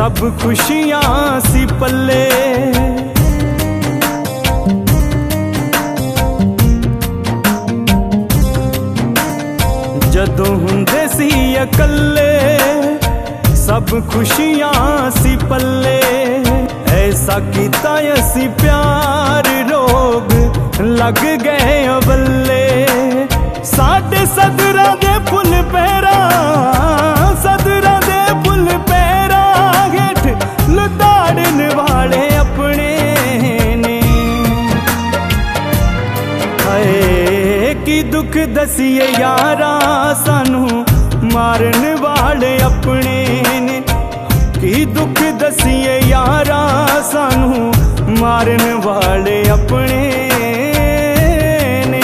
सब खुशियां सी पल्ले। जदों हुंदे सी अकल्ले सब खुशियां सी पल्ले। ऐसा कीता असी प्यार रोग लग गए अवल्ले। साडे सदरां दे फुल पैरा, सदरां दे फुल पैरा हेठ लताड़न वाले अपने ने। हाय की दुख दसिए यारा सानू मारन वाले अपने ने। की दुख दसिए यारा सानू मारन वाले अपने ने।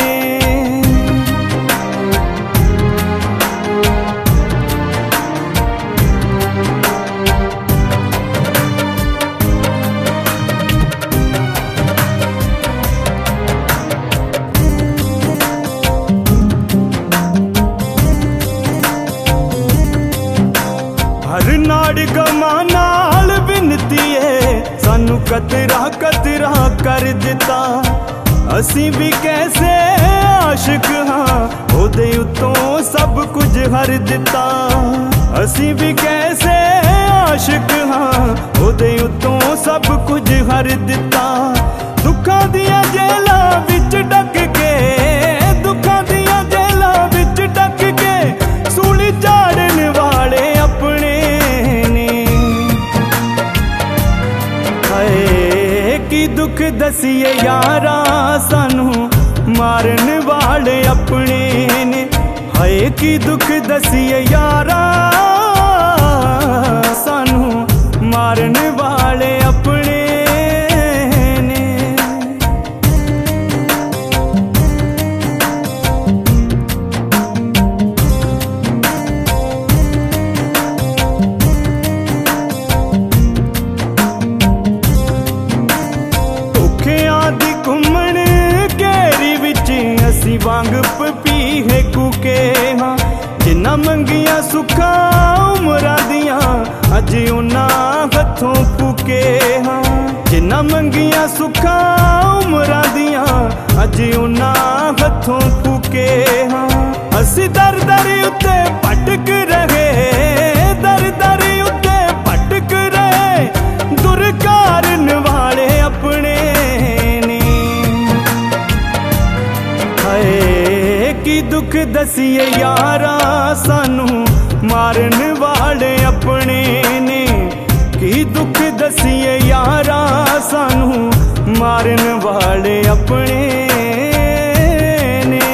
हर नाड़ गमा नाल बिनती है सानू कतरा कतरा कर दिता। असी भी कैसे आशिक हाँ ओदे उत्तों सब कुछ हर दिता। असी भी कैसे आशिक हाँ ओदे उत्तों सब कुछ हर दिता। दुखां दियां जेलां विच डक के, दुखां दियां जेलां विच डक के सूली झाड़न वाले अपने ने। हाय की दुख दसिए यारा सानू मारन वाले अपने ने। हाय की दुख दसिए यारा सानू मारन वाले अपने ने। असी वांग पपीहे कूके हाँ जिन्ना मंगिया सुखा उमरा दिया अज उन्हां हथों फूके हाँ। जिन्ना मंगिया सुखा उमरा दिया अज उन्हां हथों फूके हाँ। असी दर दर उत्ते भटक रहे, दर दर उत्ते भटक रहे दुरकारन वाले अपने ने। की दुख दसिए यारा सानू मारन वाले अपने ने। की दुख दसिए यारा सानू मारन वाले अपने ने।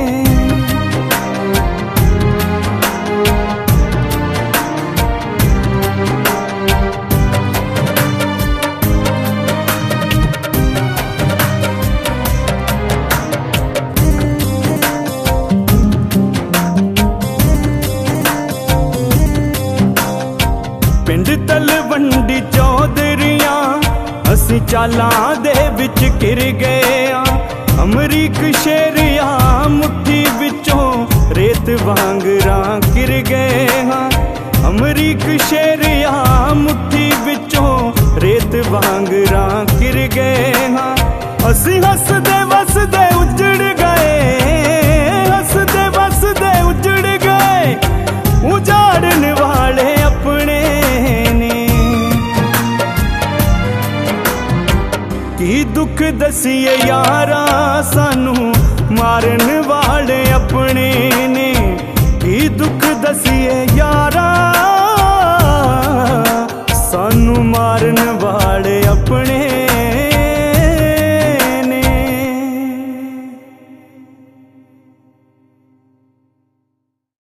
पिंड तलवंडी चौधरियां असी चालां दे विच घिर गए। अमरीक शेरिया मुट्ठी विचों रेत वांगरां गिर गए हाँ। अमरीक शेरिया मुट्ठी विचों रेत वांगरां गिर गए हाँ। असी हसदे वसदे उजड़ गए, हसदे वसदे उजड़ गए उजाड़न वाले अपने ने। की दुख दसिए यारा सानू मारन वाले अपने ने। की दुख दसिए यारा